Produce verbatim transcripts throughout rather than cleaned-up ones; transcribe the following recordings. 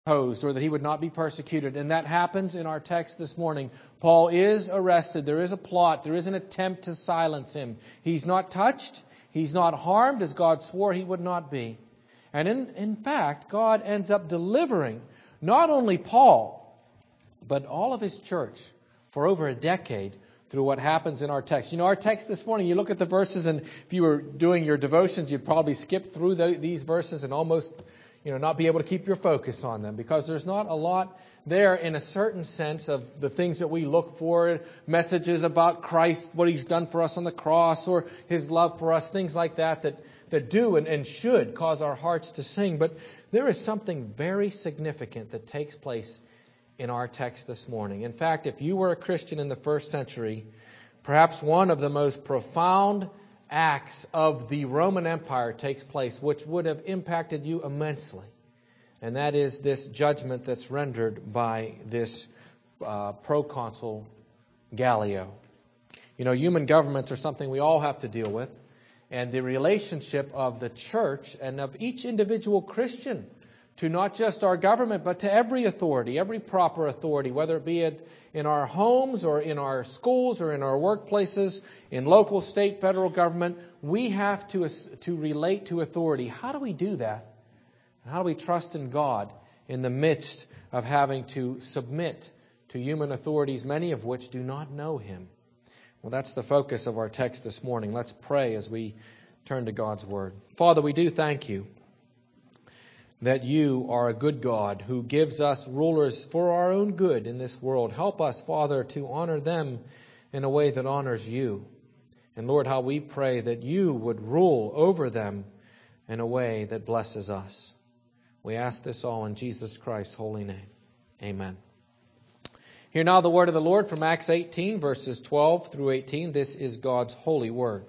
opposed or that he would not be persecuted. And that happens in our text this morning. Paul is arrested. There is a plot. There is an attempt to silence him. He's not touched. He's not harmed as God swore he would not be. And in, in fact, God ends up delivering not only Paul, but all of his church for over a decade through what happens in our text. You know, our text this morning, you look at the verses, and if you were doing your devotions, you'd probably skip through the, these verses and almost, you know, not be able to keep your focus on them, because there's not a lot there in a certain sense of the things that we look for, messages about Christ, what He's done for us on the cross, or His love for us, things like that, that, that do and, and should cause our hearts to sing. But there is something very significant that takes place in our text this morning. In fact, if you were a Christian in the first century, perhaps one of the most profound acts of the Roman Empire takes place, which would have impacted you immensely. And that is this judgment that's rendered by this uh, proconsul Gallio. You know, human governments are something we all have to deal with. And the relationship of the church and of each individual Christian to not just our government, but to every authority, every proper authority, whether it be it in our homes or in our schools or in our workplaces, in local, state, federal government, we have to, to relate to authority. How do we do that? How do we trust in God in the midst of having to submit to human authorities, many of which do not know Him? Well, that's the focus of our text this morning. Let's pray as we turn to God's Word. Father, we do thank You that You are a good God who gives us rulers for our own good in this world. Help us, Father, to honor them in a way that honors You. And Lord, how we pray that You would rule over them in a way that blesses us. We ask this all in Jesus Christ's holy name. Amen. Hear now the word of the Lord from Acts eighteen, verses twelve through eighteen. This is God's holy word.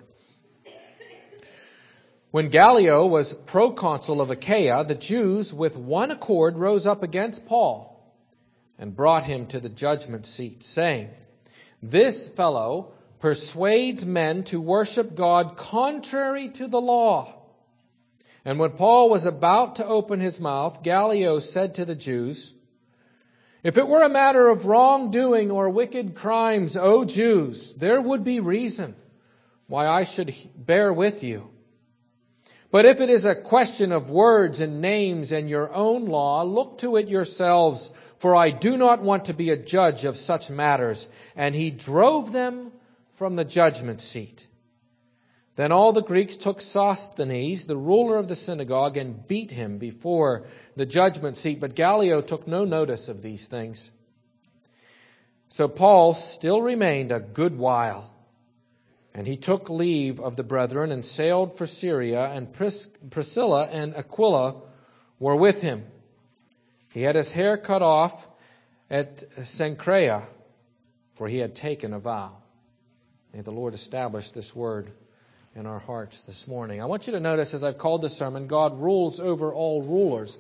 When Gallio was proconsul of Achaia, the Jews with one accord rose up against Paul and brought him to the judgment seat, saying, "This fellow persuades men to worship God contrary to the law." And when Paul was about to open his mouth, Gallio said to the Jews, "If it were a matter of wrongdoing or wicked crimes, O Jews, there would be reason why I should bear with you. But if it is a question of words and names and your own law, look to it yourselves, for I do not want to be a judge of such matters." And he drove them from the judgment seat. Then all the Greeks took Sosthenes, the ruler of the synagogue, and beat him before the judgment seat. But Gallio took no notice of these things. So Paul still remained a good while. And he took leave of the brethren and sailed for Syria, and Pris- Priscilla and Aquila were with him. He had his hair cut off at Cenchrea, for he had taken a vow. May the Lord establish this word in our hearts this morning. I want you to notice, as I've called this sermon, God rules over all rulers.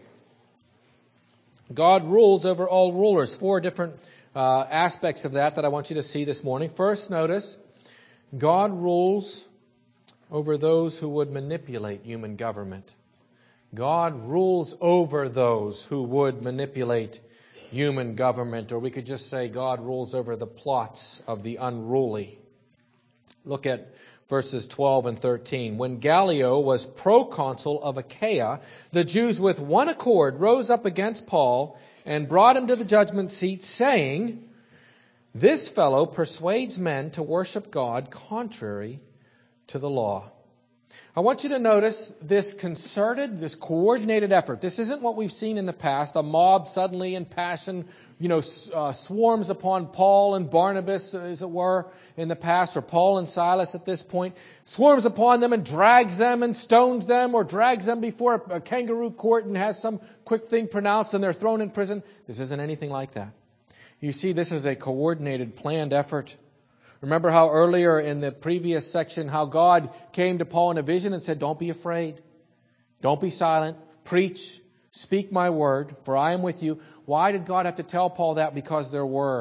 God rules over all rulers. Four different uh, aspects of that that I want you to see this morning. First, notice, God rules over those who would manipulate human government. God rules over those who would manipulate human government. Or we could just say God rules over the plots of the unruly. Look at verses twelve and thirteen. When Gallio was proconsul of Achaia, the Jews with one accord rose up against Paul and brought him to the judgment seat, saying, "This fellow persuades men to worship God contrary to the law." I want you to notice this concerted, this coordinated effort. This isn't what we've seen in the past. A mob suddenly in passion, you know, uh, swarms upon Paul and Barnabas, as it were, in the past, or Paul and Silas at this point, swarms upon them and drags them and stones them, or drags them before a, a kangaroo court and has some quick thing pronounced and they're thrown in prison. This isn't anything like that. You see, this is a coordinated, planned effort. Remember how earlier in the previous section, how God came to Paul in a vision and said, "Don't be afraid. Don't be silent. Preach. Speak my word, for I am with you." Why did God have to tell Paul that? Because there were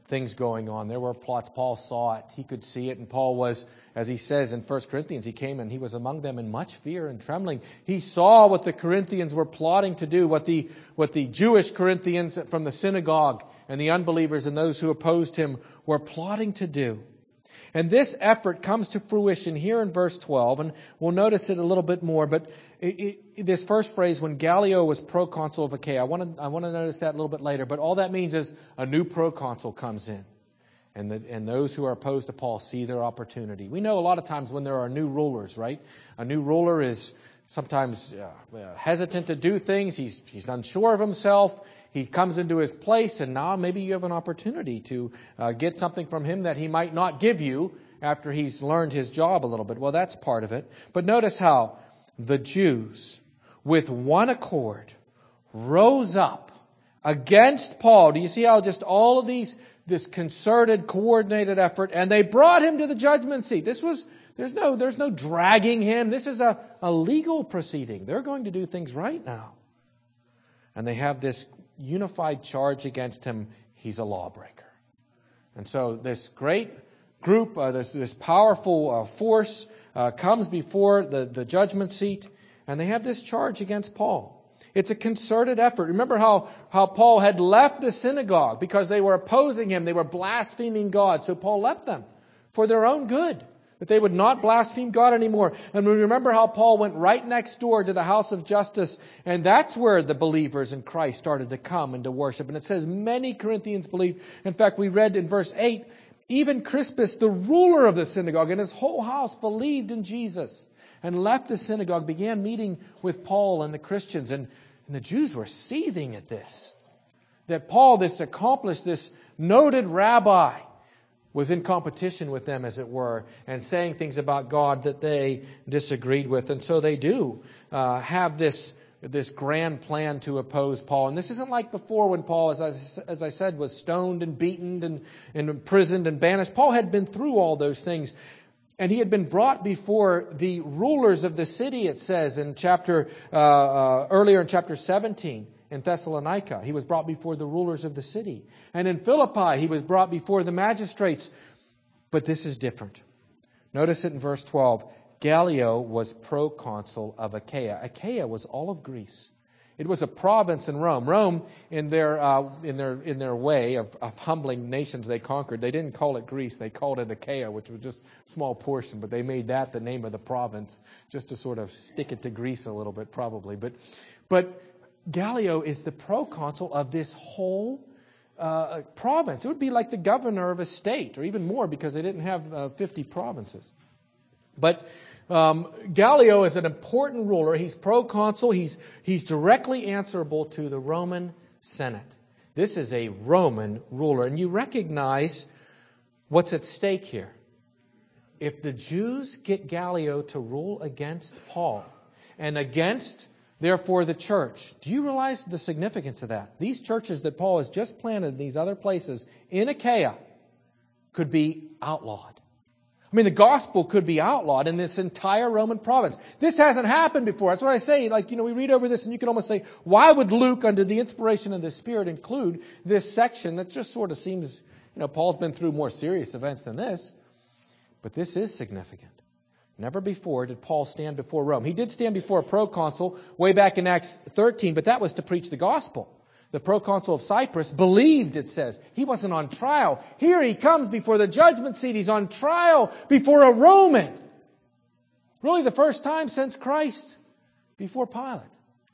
things going on. There were plots. Paul saw it. He could see it. And Paul was, as he says in First Corinthians, he came and he was among them in much fear and trembling. He saw what the Corinthians were plotting to do, what the, what the Jewish Corinthians from the synagogue and the unbelievers and those who opposed him were plotting to do. And this effort comes to fruition here in verse twelve, and we'll notice it a little bit more. But it, it, this first phrase, when Gallio was proconsul of Achaia, I want to I want to notice that a little bit later. But all that means is a new proconsul comes in, and the, and those who are opposed to Paul see their opportunity. We know a lot of times when there are new rulers, right? A new ruler is sometimes uh, hesitant to do things. He's he's unsure of himself. He comes into his place, and now maybe you have an opportunity to uh, get something from him that he might not give you after he's learned his job a little bit. Well, that's part of it. But notice how the Jews, with one accord, rose up against Paul. Do you see how just all of these, this concerted, coordinated effort, and they brought him to the judgment seat. This was, there's no, there's no dragging him. This is a, a legal proceeding. They're going to do things right now. And they have this unified charge against him. He's a lawbreaker. And so this great group, uh, this, this powerful uh, force uh, comes before the, the judgment seat, and they have this charge against Paul. It's a concerted effort. Remember how, how Paul had left the synagogue because they were opposing him. They were blaspheming God. So Paul left them for their own good, that they would not blaspheme God anymore. And we remember how Paul went right next door to the house of justice, and that's where the believers in Christ started to come and to worship. And it says many Corinthians believed. In fact, we read in verse eight, even Crispus, the ruler of the synagogue, and his whole house believed in Jesus and left the synagogue, began meeting with Paul and the Christians. And, and the Jews were seething at this, that Paul, this accomplished, this noted rabbi, was in competition with them, as it were, and saying things about God that they disagreed with. And so they do uh, have this this grand plan to oppose Paul. And this isn't like before when Paul, as I, as I said, was stoned and beaten and, and imprisoned and banished. Paul had been through all those things. And he had been brought before the rulers of the city, it says in chapter uh, uh, earlier in chapter seventeen. In Thessalonica, he was brought before the rulers of the city. And in Philippi, he was brought before the magistrates. But this is different. Notice it in verse twelve. Gallio was proconsul of Achaia. Achaia was all of Greece. It was a province in Rome. Rome, in their uh, in their in their way of, of humbling nations they conquered, they didn't call it Greece. They called it Achaia, which was just a small portion. But they made that the name of the province, just to sort of stick it to Greece a little bit, probably. But but. Gallio is the proconsul of this whole uh, province. It would be like the governor of a state, or even more, because they didn't have uh, fifty provinces. But um, Gallio is an important ruler. He's proconsul. He's he's directly answerable to the Roman Senate. This is a Roman ruler, and you recognize what's at stake here. If the Jews get Gallio to rule against Paul and against therefore, the church. Do you realize the significance of that? These churches that Paul has just planted in these other places in Achaia could be outlawed. I mean, the gospel could be outlawed in this entire Roman province. This hasn't happened before. That's what I say. Like, you know, we read over this and you can almost say, why would Luke, under the inspiration of the Spirit, include this section that just sort of seems, you know, Paul's been through more serious events than this. But this is significant. Never before did Paul stand before Rome. He did stand before a proconsul way back in Acts thirteen, but that was to preach the gospel. The proconsul of Cyprus believed, it says. He wasn't on trial. Here he comes before the judgment seat. He's on trial before a Roman. Really the first time since Christ before Pilate.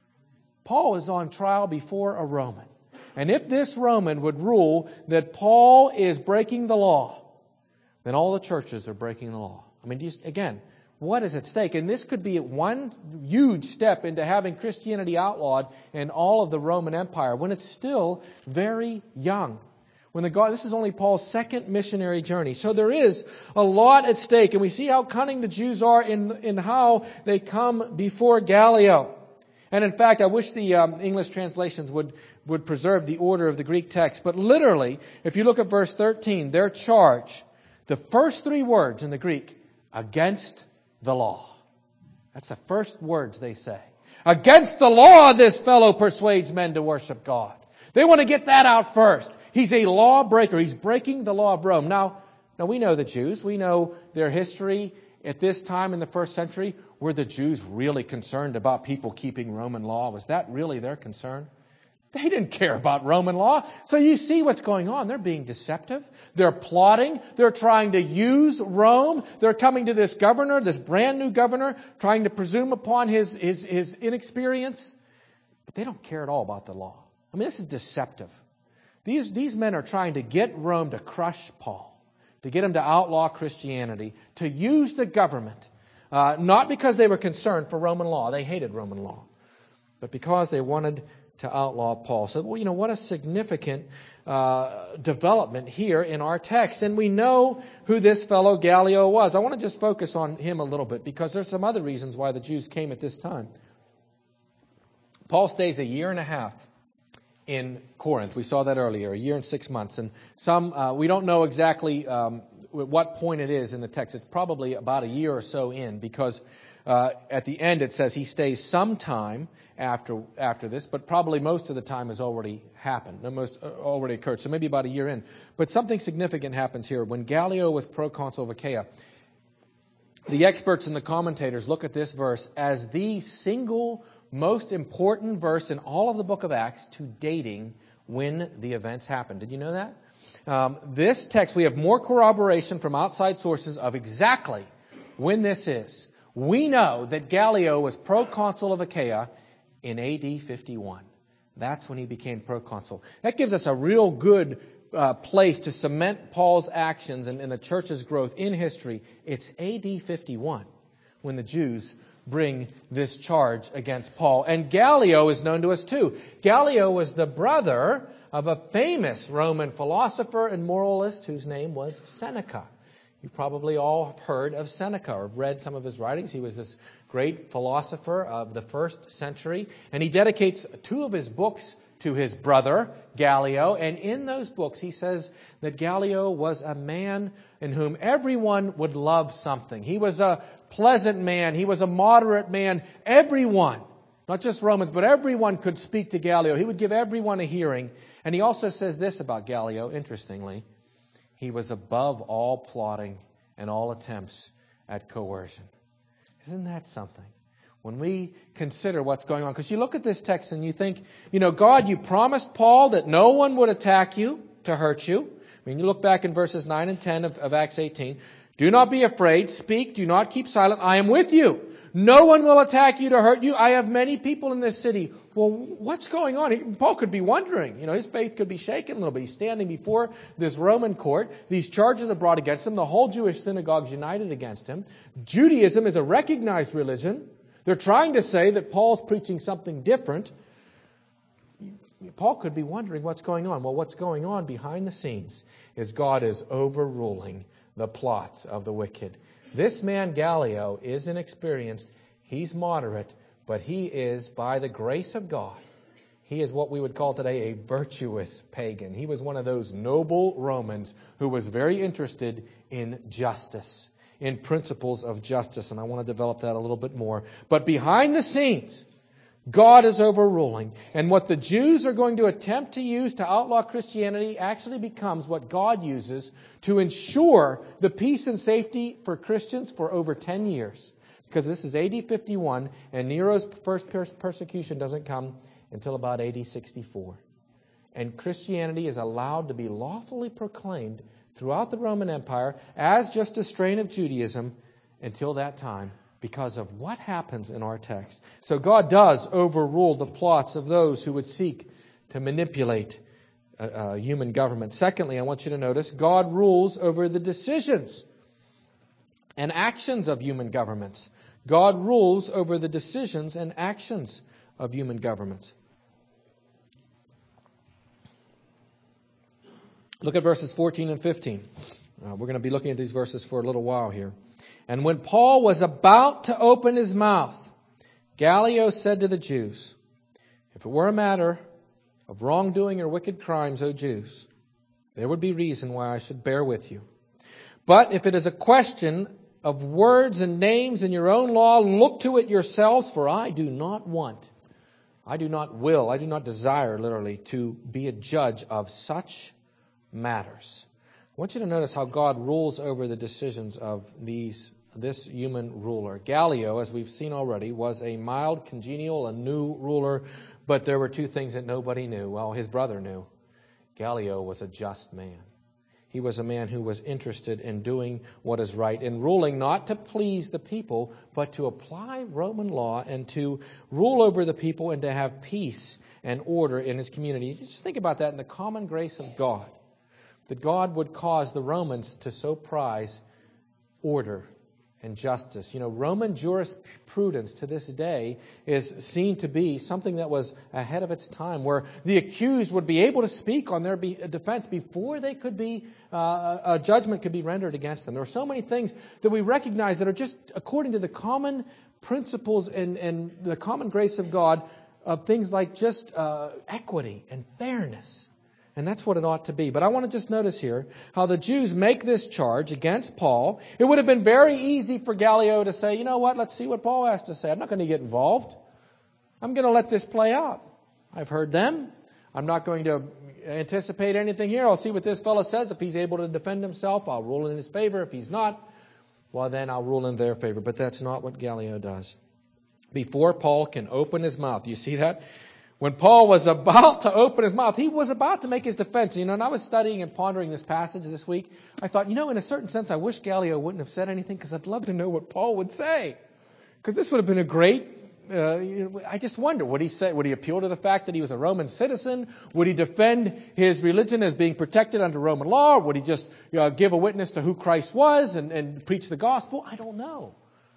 Paul is on trial before a Roman. And if this Roman would rule that Paul is breaking the law, then all the churches are breaking the law. I mean, just, again, what is at stake? And this could be one huge step into having Christianity outlawed in all of the Roman Empire when it's still very young. When the God, this is only Paul's second missionary journey. So there is a lot at stake. And we see how cunning the Jews are in, in how they come before Gallio. And in fact, I wish the um, English translations would, would preserve the order of the Greek text. But literally, if you look at verse thirteen, their charge, the first three words in the Greek, against the law. That's the first words they say. Against the law, this fellow persuades men to worship God. They want to get that out first. He's a lawbreaker. He's breaking the law of Rome. Now, now we know the Jews. We know their history at this time in the first century. Were the Jews really concerned about people keeping Roman law? Was that really their concern? They didn't care about Roman law. So you see what's going on. They're being deceptive. They're plotting. They're trying to use Rome. They're coming to this governor, this brand new governor, trying to presume upon his, his, his inexperience. But they don't care at all about the law. I mean, this is deceptive. These, these men are trying to get Rome to crush Paul, to get him to outlaw Christianity, to use the government, uh, not because they were concerned for Roman law. They hated Roman law, but because they wanted to outlaw Paul. So, well, you know, what a significant uh, development here in our text. And we know who this fellow Gallio was. I want to just focus on him a little bit because there's some other reasons why the Jews came at this time. Paul stays a year and a half in Corinth. We saw that earlier, a year and six months. And some, uh, we don't know exactly um, what point it is in the text. It's probably about a year or so in because uh, at the end it says he stays some time after after this, but probably most of the time has already happened, most already occurred. So maybe about a year in. But something significant happens here. When Gallio was proconsul of Achaia, the experts and the commentators look at this verse as the single most important verse in all of the book of Acts to dating when the events happened. Did you know that? Um, this text, we have more corroboration from outside sources of exactly when this is. We know that Gallio was proconsul of Achaia in A D fifty-one. That's when he became proconsul. That gives us a real good uh, place to cement Paul's actions and, and the church's growth in history. It's A D fifty-one when the Jews bring this charge against Paul. And Gallio is known to us too. Gallio was the brother of a famous Roman philosopher and moralist whose name was Seneca. You probably all have heard of Seneca or read some of his writings. He was this great philosopher of the first century. And he dedicates two of his books to his brother, Gallio. And in those books, he says that Gallio was a man in whom everyone would love something. He was a pleasant man. He was a moderate man. Everyone, not just Romans, but everyone could speak to Gallio. He would give everyone a hearing. And he also says this about Gallio, interestingly. He was above all plotting and all attempts at coercion. Isn't that something? When we consider what's going on, because you look at this text and you think, you know, God, you promised Paul that no one would attack you to hurt you. I mean, you look back in verses nine and ten of, of Acts eighteen. Do not be afraid. Speak. Do not keep silent. I am with you. No one will attack you to hurt you. I have many people in this city. Well, what's going on? Paul could be wondering. You know, his faith could be shaken a little bit. He's standing before this Roman court. These charges are brought against him. The whole Jewish synagogue's united against him. Judaism is a recognized religion. They're trying to say that Paul's preaching something different. Paul could be wondering what's going on. Well, what's going on behind the scenes is God is overruling the plots of the wicked. This man, Gallio, is inexperienced. He's moderate, but he is, by the grace of God, he is what we would call today a virtuous pagan. He was one of those noble Romans who was very interested in justice, in principles of justice. And I want to develop that a little bit more. But behind the scenes, God is overruling. And what the Jews are going to attempt to use to outlaw Christianity actually becomes what God uses to ensure the peace and safety for Christians for over ten years. Because this is A D fifty-one, and Nero's first persecution doesn't come until about A D sixty-four. And Christianity is allowed to be lawfully proclaimed throughout the Roman Empire as just a strain of Judaism until that time, because of what happens in our text. So God does overrule the plots of those who would seek to manipulate uh, uh, human government. Secondly, I want you to notice God rules over the decisions and actions of human governments. God rules over the decisions and actions of human governments. Look at verses fourteen and fifteen. Uh, we're going to be looking at these verses for a little while here. And when Paul was about to open his mouth, Gallio said to the Jews, if it were a matter of wrongdoing or wicked crimes, O Jews, there would be reason why I should bear with you. But if it is a question of words and names in your own law, look to it yourselves, for I do not want, I do not will, I do not desire, literally, to be a judge of such matters. I want you to notice how God rules over the decisions of these this human ruler. Gallio, as we've seen already, was a mild, congenial, a new ruler, but there were two things that nobody knew. Well, his brother knew. Gallio was a just man. He was a man who was interested in doing what is right, in ruling not to please the people, but to apply Roman law and to rule over the people and to have peace and order in his community. Just think about that in the common grace of God, that God would cause the Romans to so prize order and justice. You know, Roman jurisprudence to this day is seen to be something that was ahead of its time, where the accused would be able to speak on their be- defense before they could be, uh, a judgment could be rendered against them. There are so many things that we recognize that are just according to the common principles and, and the common grace of God, of things like just uh, equity and fairness. And that's what it ought to be. But I want to just notice here how the Jews make this charge against Paul. It would have been very easy for Gallio to say, you know what, let's see what Paul has to say. I'm not going to get involved. I'm going to let this play out. I've heard them. I'm not going to anticipate anything here. I'll see what this fellow says. If he's able to defend himself, I'll rule in his favor. If he's not, well, then I'll rule in their favor. But that's not what Gallio does. Before Paul can open his mouth, you see that? When Paul was about to open his mouth, he was about to make his defense. You know, and I was studying and pondering this passage this week. I thought, you know, in a certain sense, I wish Gallio wouldn't have said anything, because I'd love to know what Paul would say. Because this would have been a great, uh, you know, I just wonder, would he say, would he appeal to the fact that he was a Roman citizen? Would he defend his religion as being protected under Roman law? Or would he just uh, give a witness to who Christ was and, and preach the gospel? I don't know.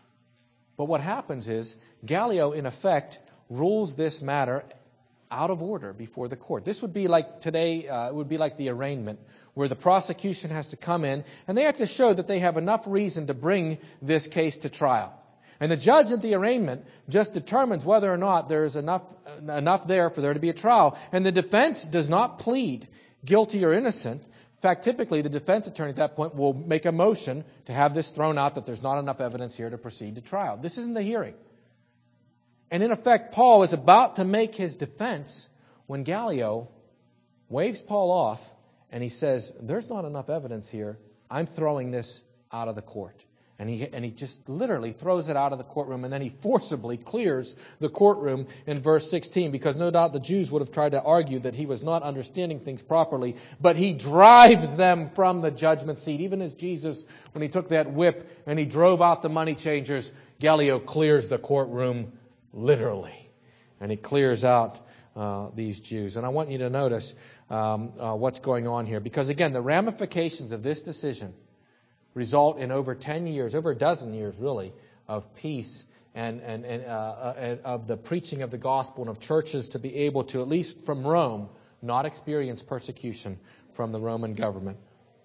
But what happens is Gallio, in effect, rules this matter out of order before the court. This would be like today, uh, it would be like the arraignment, where the prosecution has to come in and they have to show that they have enough reason to bring this case to trial. And the judge at the arraignment just determines whether or not there is enough, enough there for there to be a trial. And the defense does not plead guilty or innocent. In fact, typically the defense attorney at that point will make a motion to have this thrown out, that there's not enough evidence here to proceed to trial. This isn't the hearing. And in effect, Paul is about to make his defense when Gallio waves Paul off and he says, there's not enough evidence here. I'm throwing this out of the court. And he, and he just literally throws it out of the courtroom, and then he forcibly clears the courtroom in verse sixteen, because no doubt the Jews would have tried to argue that he was not understanding things properly, but he drives them from the judgment seat. Even as Jesus, when he took that whip and he drove out the money changers, Gallio clears the courtroom literally. And he clears out uh, these Jews. And I want you to notice um, uh, what's going on here. Because again, the ramifications of this decision result in over ten years, over a dozen years really, of peace and, and, and, uh, and of the preaching of the gospel, and of churches to be able to, at least from Rome, not experience persecution from the Roman government.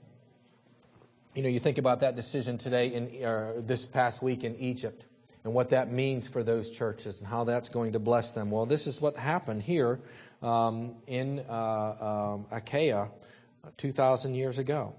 You know, you think about that decision today, in uh, this past week in Egypt, and what that means for those churches and how that's going to bless them. Well, this is what happened here um, in uh, um, Achaia two thousand years ago.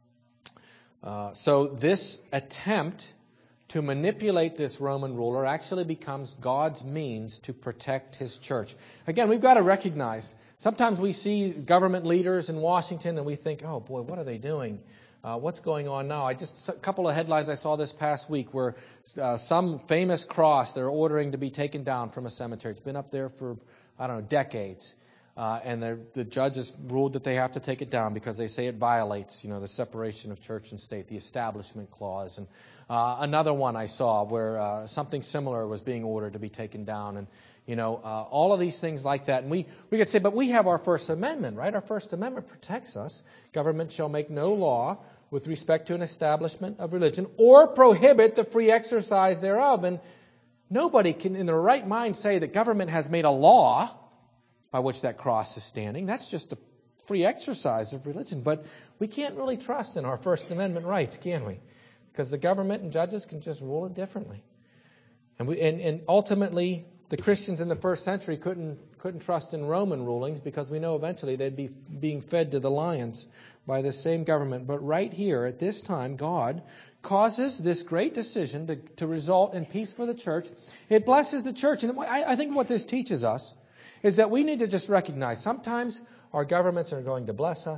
Uh, so this attempt to manipulate this Roman ruler actually becomes God's means to protect his church. Again, we've got to recognize, sometimes we see government leaders in Washington and we think, oh boy, what are they doing? Uh, what's going on now? I just, a couple of headlines I saw this past week where uh, some famous cross they're ordering to be taken down from a cemetery. It's been up there for, I don't know, decades. Uh, and the judges ruled that they have to take it down because they say it violates, you know, the separation of church and state, the Establishment Clause. And uh, another one I saw where uh, something similar was being ordered to be taken down. And, you know, uh, all of these things like that. And we, we could say, but we have our First Amendment, right? Our First Amendment protects us. Government shall make no law with respect to an establishment of religion or prohibit the free exercise thereof. And nobody can in their right mind say that government has made a law by which that cross is standing. That's just a free exercise of religion. But we can't really trust in our First Amendment rights, can we? Because the government and judges can just rule it differently. And we, and, and ultimately, the Christians in the first century couldn't couldn't trust in Roman rulings, because we know eventually they'd be being fed to the lions by this same government. But right here, at this time, God causes this great decision to, to result in peace for the church. It blesses the church. And I, I think what this teaches us is that we need to just recognize sometimes our governments are going to bless us.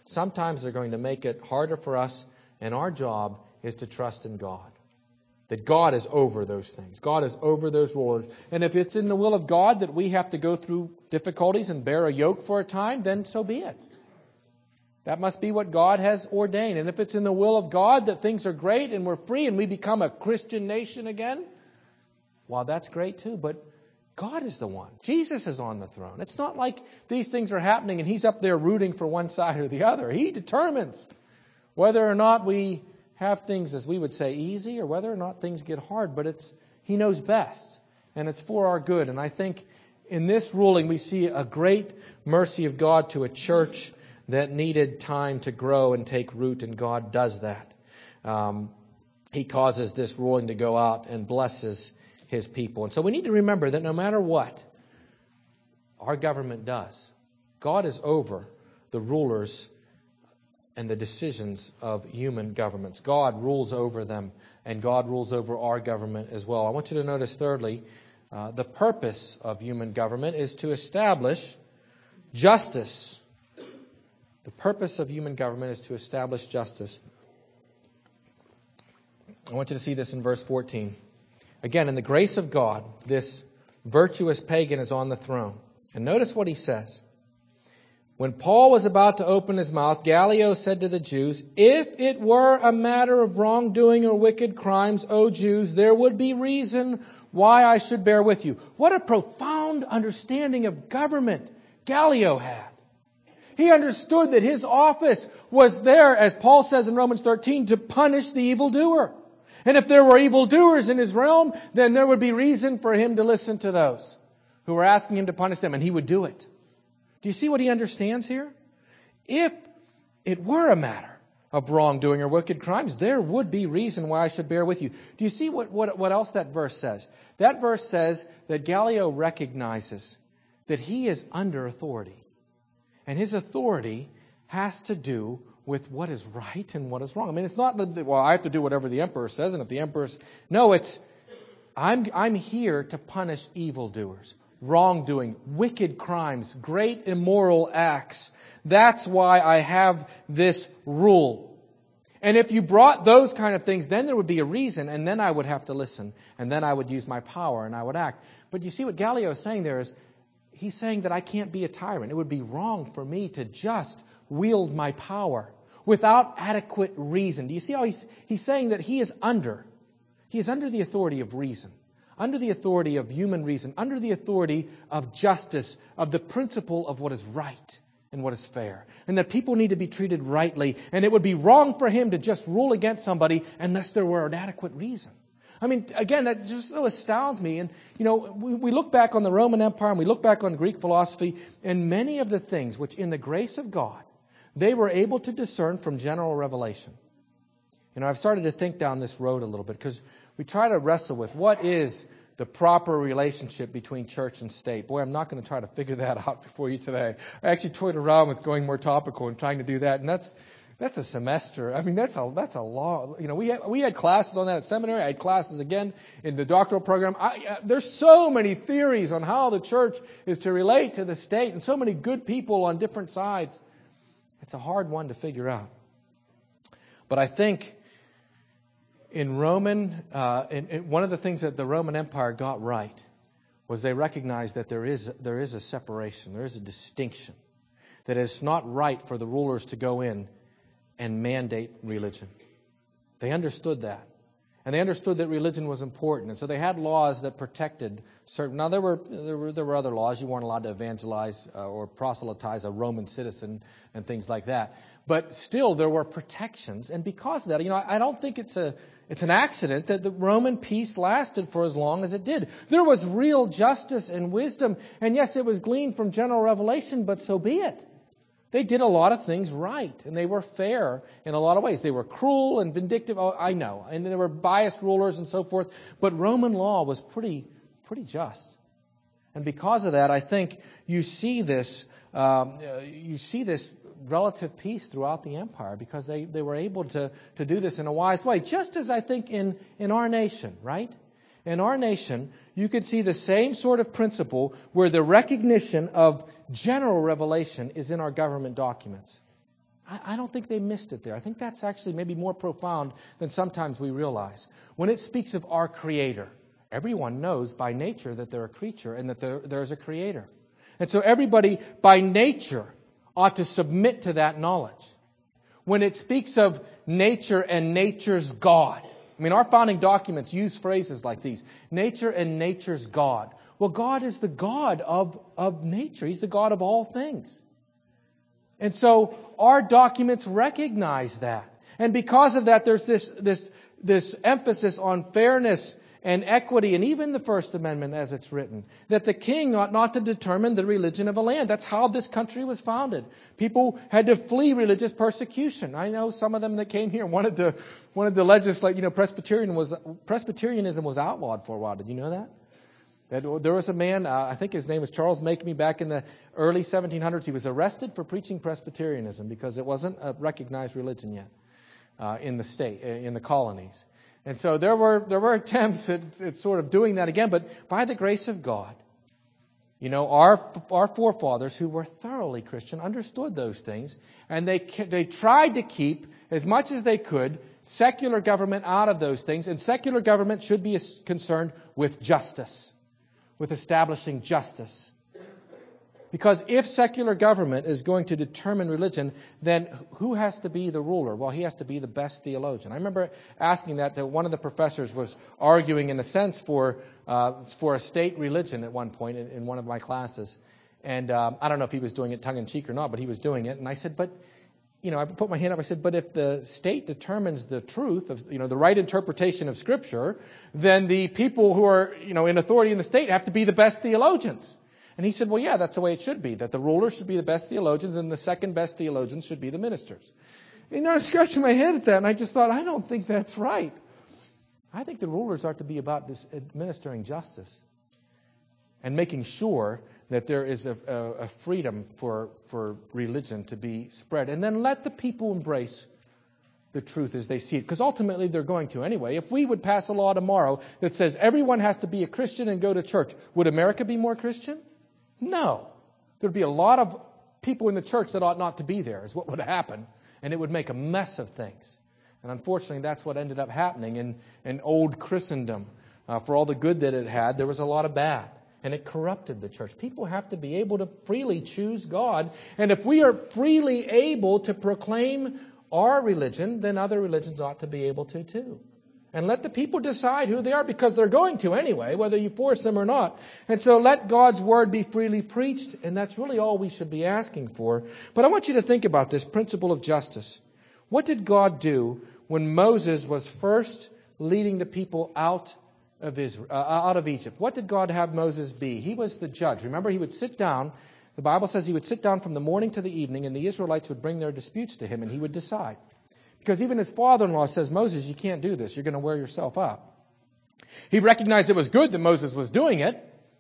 sometimes they're going to make it harder for us, and our job is to trust in God. That God is over those things. God is over those rulers. And if it's in the will of God that we have to go through difficulties and bear a yoke for a time, then so be it. That must be what God has ordained. And if it's in the will of God that things are great and we're free and we become a Christian nation again, well, that's great too. But God is the one. Jesus is on the throne. It's not like these things are happening and He's up there rooting for one side or the other. He determines whether or not we have things, as we would say, easy, or whether or not things get hard. But it's He knows best, and it's for our good. And I think in this ruling we see a great mercy of God to a church that needed time to grow and take root, and God does that. Um, he causes this ruling to go out and blesses His people. And so we need to remember that no matter what our government does, God is over the rulers and the decisions of human governments. God rules over them, and God rules over our government as well. I want you to notice, thirdly, uh, the purpose of human government is to establish justice. The purpose of human government is to establish justice. I want you to see this in verse fourteen. Again, in the grace of God, this virtuous pagan is on the throne. And notice what he says. When Paul was about to open his mouth, Gallio said to the Jews, "If it were a matter of wrongdoing or wicked crimes, O Jews, there would be reason why I should bear with you." What a profound understanding of government Gallio had. He understood that his office was there, as Paul says in Romans thirteen, to punish the evildoer. And if there were evildoers in his realm, then there would be reason for him to listen to those who were asking him to punish them, and he would do it. Do you see what he understands here? If it were a matter of wrongdoing or wicked crimes, there would be reason why I should bear with you. Do you see what, what, what else that verse says? That verse says that Gallio recognizes that he is under authority. And his authority has to do with what is right and what is wrong. I mean, it's not, well, I have to do whatever the emperor says, and if the emperor's... No, it's, I'm, I'm here to punish evildoers, wrongdoing, wicked crimes, great immoral acts. That's why I have this rule. And if you brought those kind of things, then there would be a reason, and then I would have to listen, and then I would use my power, and I would act. But you see what Gallio is saying there is, he's saying that I can't be a tyrant. It would be wrong for me to just wield my power without adequate reason. Do you see how he's, he's saying that he is under, he is under the authority of reason, under the authority of human reason, under the authority of justice, of the principle of what is right and what is fair, and that people need to be treated rightly, and it would be wrong for him to just rule against somebody unless there were an adequate reason. I mean, again, that just so astounds me. And, you know, we, we look back on the Roman Empire and we look back on Greek philosophy, and many of the things which in the grace of God, they were able to discern from general revelation. You know, I've started to think down this road a little bit because we try to wrestle with what is the proper relationship between church and state. Boy, I'm not going to try to figure that out before you today. I actually toyed around with going more topical and trying to do that, and that's That's a semester. I mean, that's a that's a law. You know, we had, we had classes on that at seminary. I had classes again in the doctoral program. I, uh, there's so many theories on how the church is to relate to the state, and so many good people on different sides. It's a hard one to figure out. But I think in Roman, uh, in, in one of the things that the Roman Empire got right was they recognized that there is there is a separation, there is a distinction, that it's not right for the rulers to go in and mandate religion. They understood that. And they understood that religion was important. And so they had laws that protected certain... Now, there were there were, there were other laws. You weren't allowed to evangelize uh, or proselytize a Roman citizen and things like that. But still, there were protections. And because of that, you know, I don't think it's a it's an accident that the Roman peace lasted for as long as it did. There was real justice and wisdom. And yes, it was gleaned from general revelation, but so be it. They did a lot of things right, and they were fair in a lot of ways. They were cruel and vindictive, oh, I know, and there were biased rulers and so forth, but Roman law was pretty pretty just. And because of that, I think you see this um, you see this relative peace throughout the empire, because they, they were able to, to do this in a wise way, just as I think in, in our nation, right? In our nation, you could see the same sort of principle where the recognition of general revelation is in our government documents. I, I don't think they missed it there. I think that's actually maybe more profound than sometimes we realize. When it speaks of our Creator, everyone knows by nature that they're a creature and that there, there's a Creator. And so everybody by nature ought to submit to that knowledge. When it speaks of nature and nature's God, I mean, our founding documents use phrases like these. Nature and nature's God. Well, God is the God of, of nature. He's the God of all things. And so our documents recognize that. And because of that, there's this, this, this emphasis on fairness and equity, and even the First Amendment as it's written, that the king ought not to determine the religion of a land. That's how this country was founded. People had to flee religious persecution. I know some of them that came here wanted to wanted to legislate. You know, Presbyterian was Presbyterianism was outlawed for a while. Did you know that? That there was a man, uh, I think his name was Charles Makemy, back in the early seventeen hundreds. He was arrested for preaching Presbyterianism because it wasn't a recognized religion yet uh, in the state, in the colonies. And so there were there were attempts at, at sort of doing that again, but by the grace of God, you know, our our forefathers who were thoroughly Christian understood those things, and they they tried to keep as much as they could secular government out of those things, and secular government should be concerned with justice, with establishing justice. Because if secular government is going to determine religion, then who has to be the ruler? Well, he has to be the best theologian. I remember asking that, that one of the professors was arguing in a sense for uh, for a state religion at one point in, in one of my classes. And um, I don't know if he was doing it tongue-in-cheek or not, but he was doing it. And I said, but, you know, I put my hand up, I said, but if the state determines the truth of, you know, the right interpretation of Scripture, then the people who are, you know, in authority in the state have to be the best theologians. And he said, well, yeah, that's the way it should be, that the rulers should be the best theologians and the second best theologians should be the ministers. You know, I was scratching my head at that, and I just thought, I don't think that's right. I think the rulers are to be about this administering justice and making sure that there is a, a, a freedom for, for religion to be spread. And then let the people embrace the truth as they see it, because ultimately they're going to anyway. If we would pass a law tomorrow that says everyone has to be a Christian and go to church, would America be more Christian? No. There'd be a lot of people in the church that ought not to be there, is what would happen. And it would make a mess of things. And unfortunately, that's what ended up happening in, in old Christendom. Uh, for all the good that it had, there was a lot of bad. And it corrupted the church. People have to be able to freely choose God. And if we are freely able to proclaim our religion, then other religions ought to be able to too. And let the people decide who they are, because they're going to anyway, whether you force them or not. And so let God's word be freely preached, and that's really all we should be asking for. But I want you to think about this principle of justice. What did God do when Moses was first leading the people out of Israel, uh, out of Egypt? What did God have Moses be? He was the judge. Remember, he would sit down. The Bible says he would sit down from the morning to the evening, and the Israelites would bring their disputes to him, and he would decide. Because even his father-in-law says, Moses, you can't do this. You're going to wear yourself out. He recognized it was good that Moses was doing it,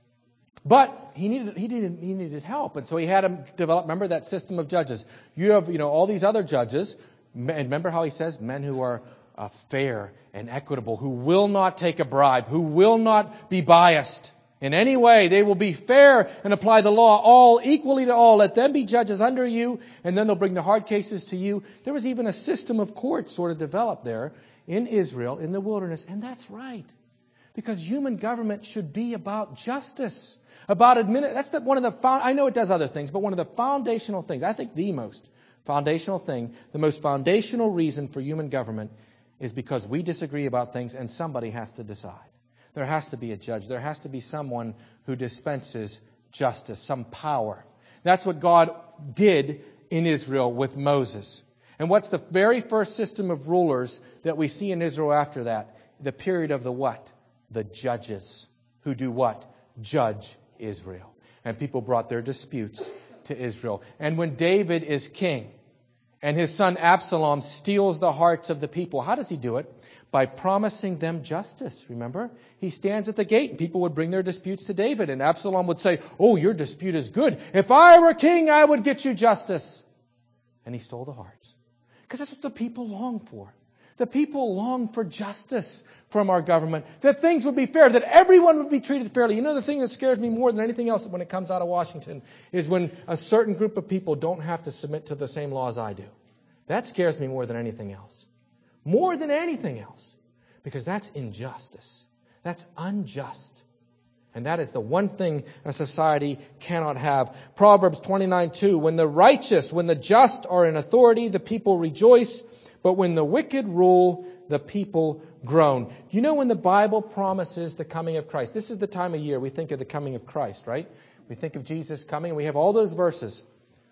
but he needed he needed he needed help, and so he had him develop. Remember that system of judges. You have you know all these other judges, and remember how he says men who are uh, fair and equitable, who will not take a bribe, who will not be biased in any way. They will be fair and apply the law all equally to all. Let them be judges under you, and then they'll bring the hard cases to you. There was even a system of courts sort of developed there in Israel, in the wilderness, and that's right. Because human government should be about justice, about admin. That's the, one of the, found, I know it does other things, but one of the foundational things, I think the most foundational thing, the most foundational reason for human government is because we disagree about things and somebody has to decide. There has to be a judge. There has to be someone who dispenses justice, some power. That's what God did in Israel with Moses. And what's the very first system of rulers that we see in Israel after that? The period of the what? The judges who do what? Judge Israel. And people brought their disputes to Israel. And when David is king and his son Absalom steals the hearts of the people, how does he do it? By promising them justice, remember? He stands at the gate and people would bring their disputes to David. And Absalom would say, oh, your dispute is good. If I were king, I would get you justice. And he stole the hearts. Because that's what the people long for. The people long for justice from our government. That things would be fair. That everyone would be treated fairly. You know, the thing that scares me more than anything else when it comes out of Washington is when a certain group of people don't have to submit to the same laws I do. That scares me more than anything else. More than anything else. Because that's injustice. That's unjust. And that is the one thing a society cannot have. Proverbs twenty-nine two, when the righteous, when the just are in authority, the people rejoice. But when the wicked rule, the people groan. You know when the Bible promises the coming of Christ? This is the time of year we think of the coming of Christ, right? We think of Jesus coming. We have all those verses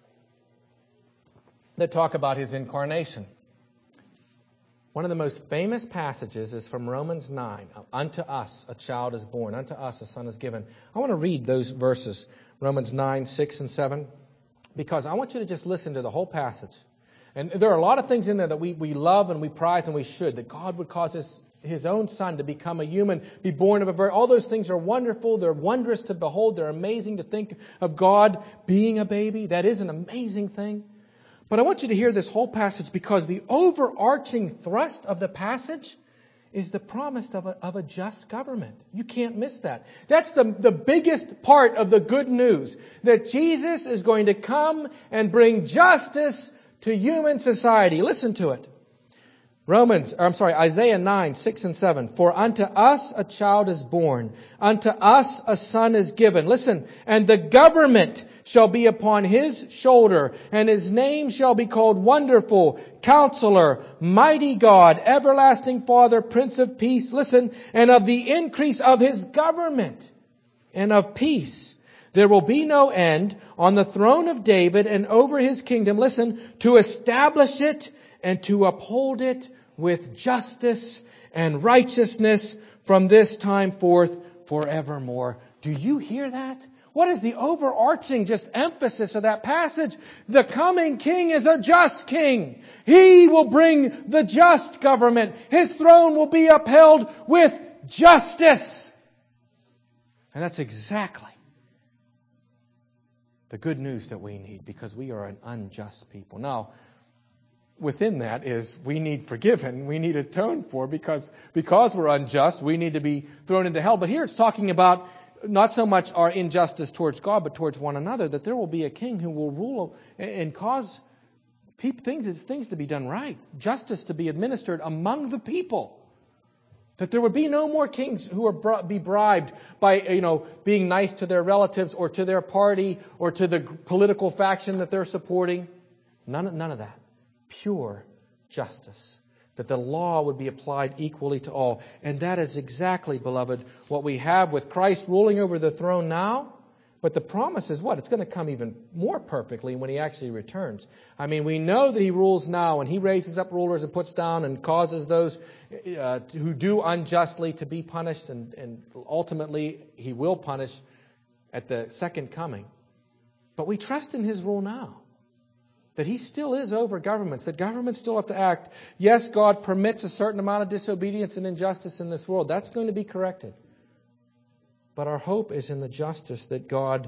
that talk about His incarnation. One of the most famous passages is from Romans nine. Unto us a child is born. Unto us a son is given. I want to read those verses, Romans nine, six, and seven, because I want you to just listen to the whole passage. And there are a lot of things in there that we, we love and we prize and we should. That God would cause His, His own Son to become a human, be born of a virgin. All those things are wonderful. They're wondrous to behold. They're amazing to think of God being a baby. That is an amazing thing. But I want you to hear this whole passage because the overarching thrust of the passage is the promise of a, of a just government. You can't miss that. That's the, the biggest part of the good news. That Jesus is going to come and bring justice to human society. Listen to it. Romans, or I'm sorry, Isaiah nine, six and seven. For unto us a child is born, unto us a son is given. Listen, and the government shall be upon His shoulder, and His name shall be called Wonderful, Counselor, Mighty God, Everlasting Father, Prince of Peace. Listen, and of the increase of His government and of peace there will be no end on the throne of David and over His kingdom. Listen, to establish it and to uphold it with justice and righteousness from this time forth forevermore. Do you hear that? What is the overarching just emphasis of that passage? The coming king is a just king. He will bring the just government. His throne will be upheld with justice. And that's exactly the good news that we need, because we are an unjust people. Now, within that is we need forgiven, we need atoned for, because, because we're unjust, we need to be thrown into hell. But here it's talking about not so much our injustice towards God, but towards one another, that there will be a king who will rule and cause people, things, things to be done right, justice to be administered among the people. That there would be no more kings who would be bribed by, you know, being nice to their relatives or to their party or to the political faction that they're supporting. None, none of that. Pure justice. That the law would be applied equally to all. And that is exactly, beloved, what we have with Christ ruling over the throne now. But the promise is what? It's going to come even more perfectly when He actually returns. I mean, we know that He rules now, and He raises up rulers and puts down and causes those uh, who do unjustly to be punished, and, and ultimately He will punish at the second coming. But we trust in His rule now. That He still is over governments, that governments still have to act. Yes, God permits a certain amount of disobedience and injustice in this world. That's going to be corrected. But our hope is in the justice that God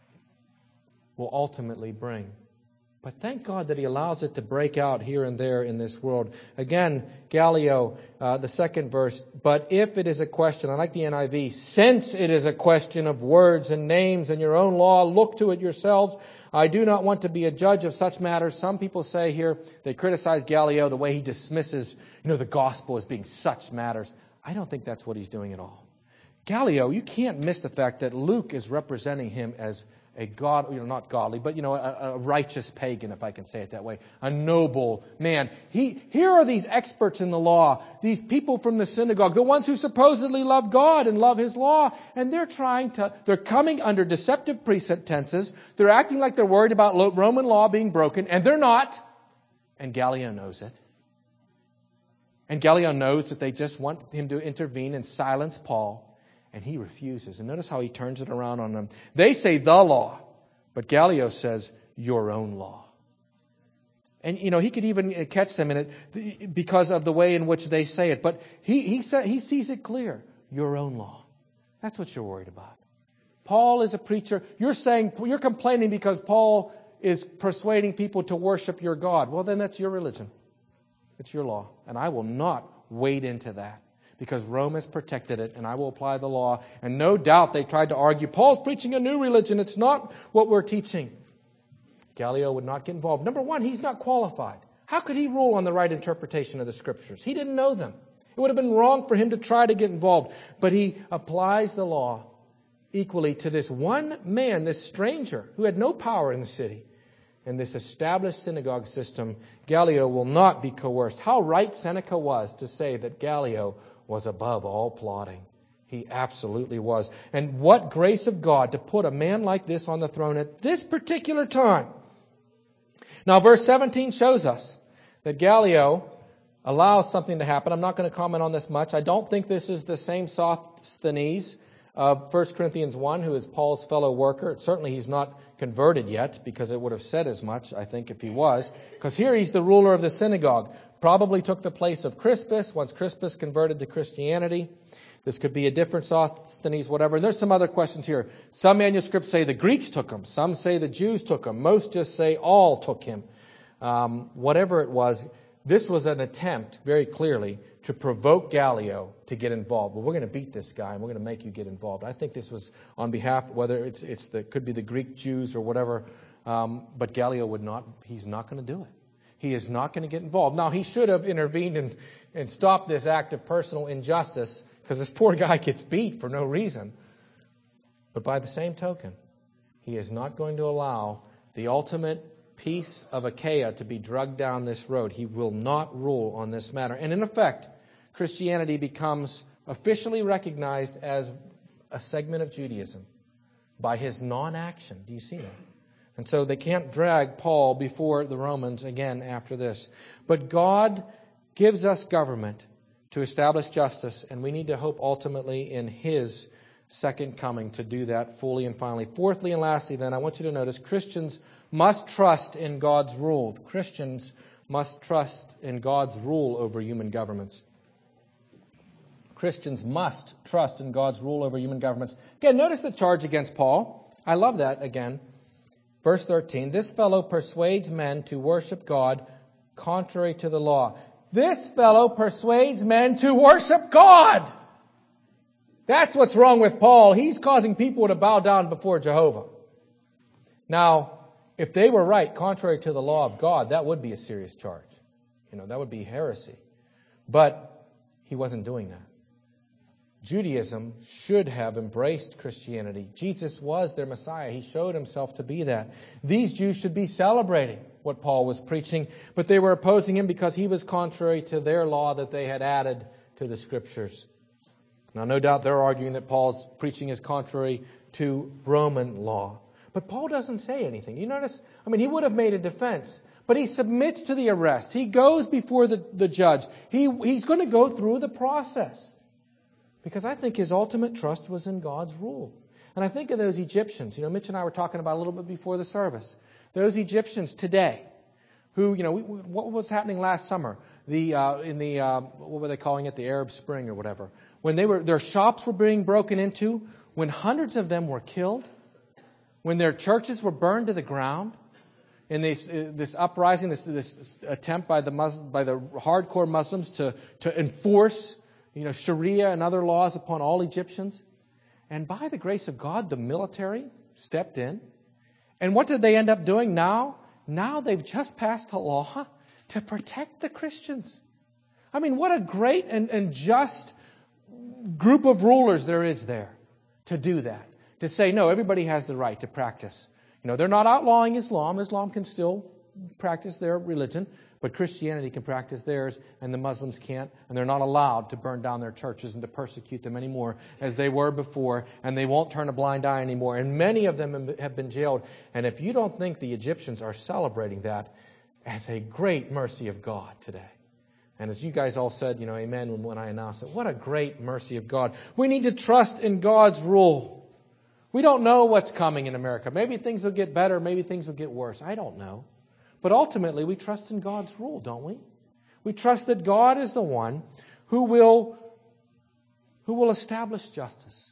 will ultimately bring. But thank God that He allows it to break out here and there in this world. Again, Gallio, uh, the second verse, but if it is a question, I like the N I V, since it is a question of words and names and your own law, look to it yourselves. I do not want to be a judge of such matters. Some people say here, they criticize Gallio, the way he dismisses, you know, the gospel as being such matters. I don't think that's what he's doing at all. Gallio, you can't miss the fact that Luke is representing him as a god, you know, not godly, but, you know, a, a righteous pagan, if I can say it that way, a noble man. He, here are these experts in the law, these people from the synagogue, the ones who supposedly love God and love His law, and they're trying to, they're coming under deceptive pretenses. They're acting like they're worried about Roman law being broken, and they're not. And Gallio knows it. And Gallio knows that they just want him to intervene and silence Paul. And he refuses. And notice how he turns it around on them. They say the law, but Gallio says your own law. And, you know, he could even catch them in it because of the way in which they say it. But he he sa- he sees it clear. Your own law. That's what you're worried about. Paul is a preacher. You're saying, you're complaining because Paul is persuading people to worship your God. Well, then that's your religion. It's your law. And I will not wade into that. Because Rome has protected it, and I will apply the law. And no doubt they tried to argue, Paul's preaching a new religion. It's not what we're teaching. Gallio would not get involved. Number one, he's not qualified. How could he rule on the right interpretation of the Scriptures? He didn't know them. It would have been wrong for him to try to get involved. But he applies the law equally to this one man, this stranger, who had no power in the city. In this established synagogue system, Gallio will not be coerced. How right Seneca was to say that Gallio was above all plotting. He absolutely was. And what grace of God to put a man like this on the throne at this particular time. Now, verse seventeen shows us that Gallio allows something to happen. I'm not going to comment on this much. I don't think this is the same Sosthenes of First Corinthians one, who is Paul's fellow worker. Certainly he's not converted yet, because it would have said as much, I think, if he was. Because here he's the ruler of the synagogue. Probably took the place of Crispus, once Crispus converted to Christianity. This could be a different Sosthenes, whatever. And there's some other questions here. Some manuscripts say the Greeks took him. Some say the Jews took him. Most just say all took him. Um, whatever it was, this was an attempt, very clearly, to provoke Gallio to get involved. Well, we're going to beat this guy, and we're going to make you get involved. I think this was on behalf, whether it's it's the could be the Greek Jews or whatever, um, but Gallio would not. He's not going to do it. He is not going to get involved. Now, he should have intervened and, and stopped this act of personal injustice, because this poor guy gets beat for no reason. But by the same token, he is not going to allow the ultimate peace of Achaia to be drugged down this road. He will not rule on this matter. And in effect, Christianity becomes officially recognized as a segment of Judaism by his non-action. Do you see that? And so they can't drag Paul before the Romans again after this. But God gives us government to establish justice, and we need to hope ultimately in his second coming to do that fully and finally. Fourthly and lastly, then, I want you to notice Christians must trust in God's rule. Christians must trust in God's rule over human governments. Christians must trust in God's rule over human governments. Again, notice the charge against Paul. I love that again. Verse thirteen, this fellow persuades men to worship God contrary to the law. This fellow persuades men to worship God. That's what's wrong with Paul. He's causing people to bow down before Jehovah. Now, if they were right, contrary to the law of God, that would be a serious charge. You know, that would be heresy. But he wasn't doing that. Judaism should have embraced Christianity. Jesus was their Messiah. He showed himself to be that. These Jews should be celebrating what Paul was preaching, but they were opposing him because he was contrary to their law that they had added to the Scriptures. Now, no doubt they're arguing that Paul's preaching is contrary to Roman law. But Paul doesn't say anything. You notice? I mean, he would have made a defense, but he submits to the arrest. He goes before the, the judge. He, he's going to go through the process. Because I think his ultimate trust was in God's rule. And I think of those Egyptians. You know, Mitch and I were talking about a little bit before the service. Those Egyptians today, who, you know, we, what was happening last summer? The uh, in the uh, what were they calling it? The Arab Spring or whatever. When they were, their shops were being broken into. When hundreds of them were killed. When their churches were burned to the ground. In this uh, this uprising, this this attempt by the Muslim, by the hardcore Muslims to to enforce, you know, Sharia and other laws upon all Egyptians. And by the grace of God, the military stepped in. And what did they end up doing now? Now they've just passed a law to protect the Christians. I mean, what a great and, and just group of rulers there is there to do that. To say, no, everybody has the right to practice. You know, they're not outlawing Islam. Islam can still practice their religion. But Christianity can practice theirs, and the Muslims can't, and they're not allowed to burn down their churches and to persecute them anymore as they were before, and they won't turn a blind eye anymore. And many of them have been jailed. And if you don't think the Egyptians are celebrating that as a great mercy of God today, and as you guys all said, you know, amen, when I announced it, what a great mercy of God. We need to trust in God's rule. We don't know what's coming in America. Maybe things will get better, maybe things will get worse. I don't know. But ultimately, we trust in God's rule, don't we? We trust that God is the one who will, who will establish justice,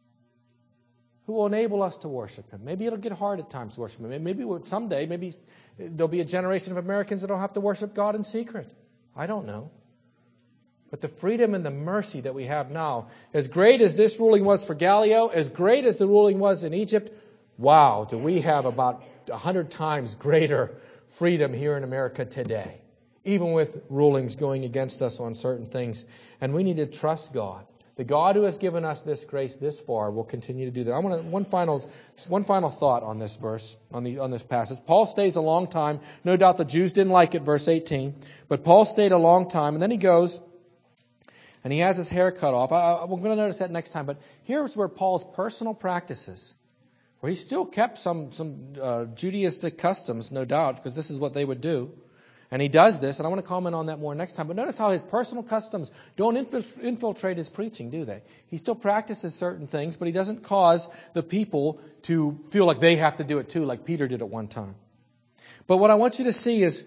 who will enable us to worship Him. Maybe it'll get hard at times to worship Him. Maybe someday, maybe there'll be a generation of Americans that don't have to worship God in secret. I don't know. But the freedom and the mercy that we have now, as great as this ruling was for Gallio, as great as the ruling was in Egypt, wow, do we have about a hundred times greater freedom here in America today. even with rulings going against us on certain things. And we need to trust God. The God who has given us this grace this far will continue to do that. I want to, one final, one final thought on this verse, on the, on this passage. Paul stays a long time. No doubt the Jews didn't like it, verse eighteen. But Paul stayed a long time, and then he goes, and he has his hair cut off. I, I, we're going to notice that next time. But here's where Paul's personal practices, where he still kept some, some uh, Judaistic customs, no doubt, because this is what they would do. And he does this, and I want to comment on that more next time. But notice how his personal customs don't infiltrate his preaching, do they? He still practices certain things, but he doesn't cause the people to feel like they have to do it too, like Peter did at one time. But what I want you to see is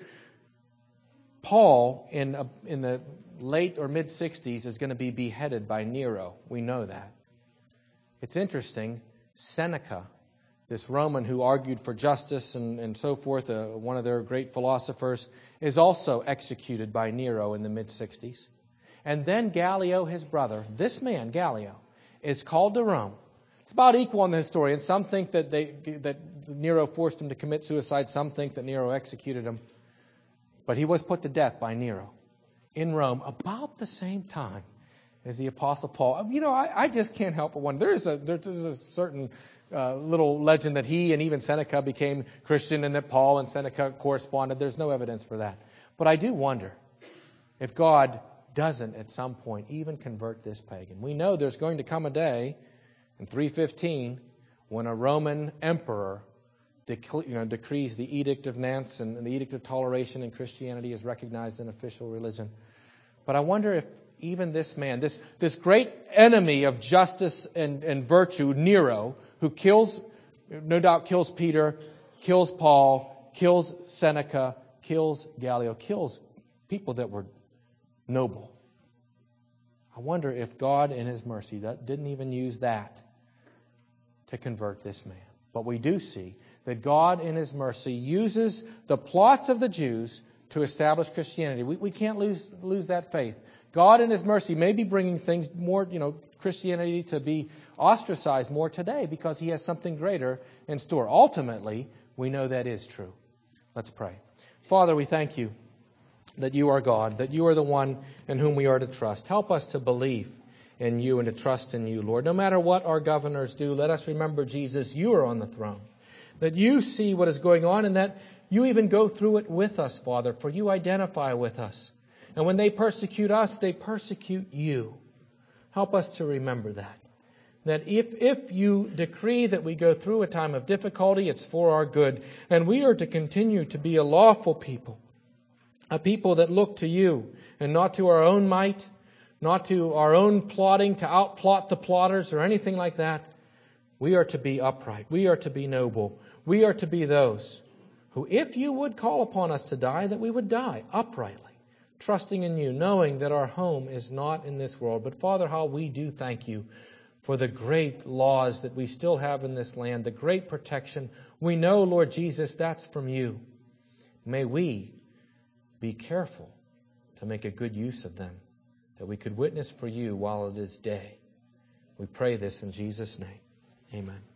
Paul, in a, in the late or mid-sixties, is going to be beheaded by Nero. We know that. It's interesting. Seneca, this Roman who argued for justice and, and so forth, uh, one of their great philosophers, is also executed by Nero in the mid-sixties. And then Gallio, his brother, this man, Gallio, is called to Rome. It's about equal in the historians. Some think that, they, that Nero forced him to commit suicide. Some think that Nero executed him. But he was put to death by Nero in Rome about the same time as the Apostle Paul. You know, I, I just can't help but wonder. There is a, there's a certain uh, little legend that he and even Seneca became Christian and that Paul and Seneca corresponded. There's no evidence for that. But I do wonder if God doesn't at some point even convert this pagan. We know there's going to come a day in three fifteen when a Roman emperor dec- you know, decrees the Edict of Nantes, and the Edict of Toleration, and Christianity is recognized an official religion. But I wonder if even this man, this, this great enemy of justice and, and virtue, Nero, who kills, no doubt kills Peter, kills Paul, kills Seneca, kills Gallio, kills people that were noble. I wonder if God in His mercy that didn't even use that to convert this man. But we do see that God in His mercy uses the plots of the Jews to establish Christianity. We, we can't lose, lose that faith. God in His mercy may be bringing things more, you know, Christianity to be ostracized more today because He has something greater in store. Ultimately, we know that is true. Let's pray. Father, we thank You that You are God, that You are the one in whom we are to trust. Help us to believe in You and to trust in You, Lord. No matter what our governors do, let us remember, Jesus, You are on the throne. That You see what is going on and that You even go through it with us, Father, for You identify with us. And when they persecute us, they persecute You. Help us to remember that. That if, if You decree that we go through a time of difficulty, it's for our good. And we are to continue to be a lawful people. A people that look to You and not to our own might, not to our own plotting to outplot the plotters or anything like that. We are to be upright. We are to be noble. We are to be those who, if You would call upon us to die, that we would die uprightly, trusting in You, knowing that our home is not in this world. But Father, how we do thank You for the great laws that we still have in this land, the great protection. We know, Lord Jesus, that's from You. May we be careful to make a good use of them, that we could witness for You while it is day. We pray this in Jesus' name. Amen.